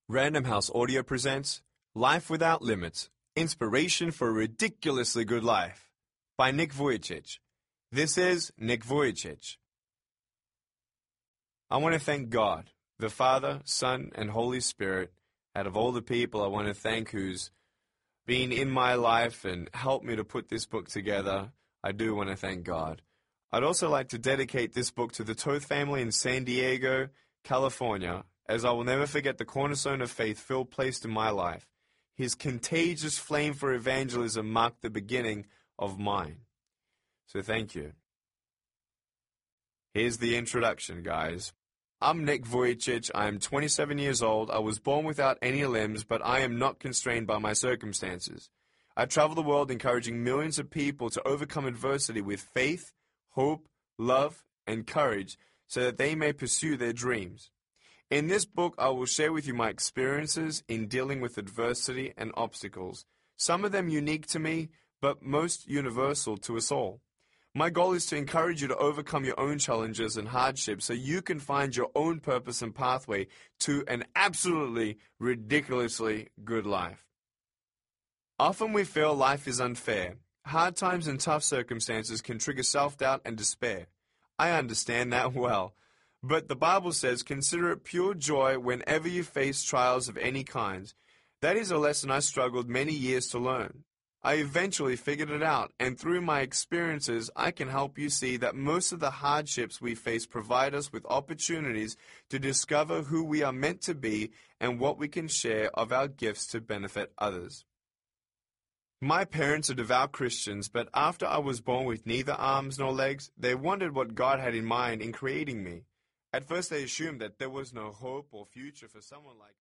Random House Audio presents Life Without Limits, Inspiration for a Ridiculously Good Life by Nick Vujicic. This is Nick Vujicic. I want to thank God, the Father, Son, and Holy Spirit. Out of all the people I want to thank who's been in my life and helped me to put this book together, I do want to thank God. I'd also like to dedicate this book to the Toth family in San Diego, California, as I will never forget the cornerstone of faith Phil placed in my life. His contagious flame for evangelism marked the beginning of mine. So thank you. Here's the introduction, guys. I'm Nick Vujicic. I am 27 years old. I was born without any limbs, but I am not constrained by my circumstances. I travel the world encouraging millions of people to overcome adversity with faith, hope, love, and courage so that they may pursue their dreams. In this book, I will share with you my experiences in dealing with adversity and obstacles, some of them unique to me, but most universal to us all. My goal is to encourage you to overcome your own challenges and hardships so you can find your own purpose and pathway to an absolutely ridiculously good life. Often we feel life is unfair. Hard times and tough circumstances can trigger self-doubt and despair. I understand that well. But the Bible says, consider it pure joy whenever you face trials of any kind. That is a lesson I struggled many years to learn. I eventually figured it out, and through my experiences, I can help you see that most of the hardships we face provide us with opportunities to discover who we are meant to be and what we can share of our gifts to benefit others. My parents are devout Christians, but after I was born with neither arms nor legs, they wondered what God had in mind in creating me. At first they assumed that there was no hope or future for someone like me.